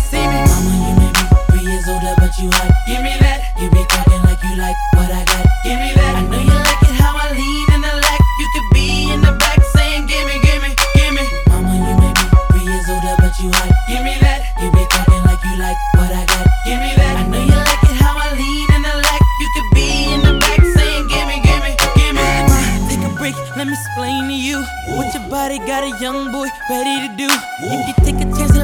see me. Mama, you may be 3 years older, but you hot. Give me that. You be talking like you like what I got. Give me that. I know you like it how I lean in the lack. You could be in the back saying, gimme, gimme, gimme. Mama, you may be 3 years older, but you hot. Give me that. You be talking like you like what I got. Give me that. I know you like it how I lean in the lack. You could be in the back saying, gimme, gimme, gimme. Take a break, let me explain to you what your body got a young boy ready to do. If you take a chance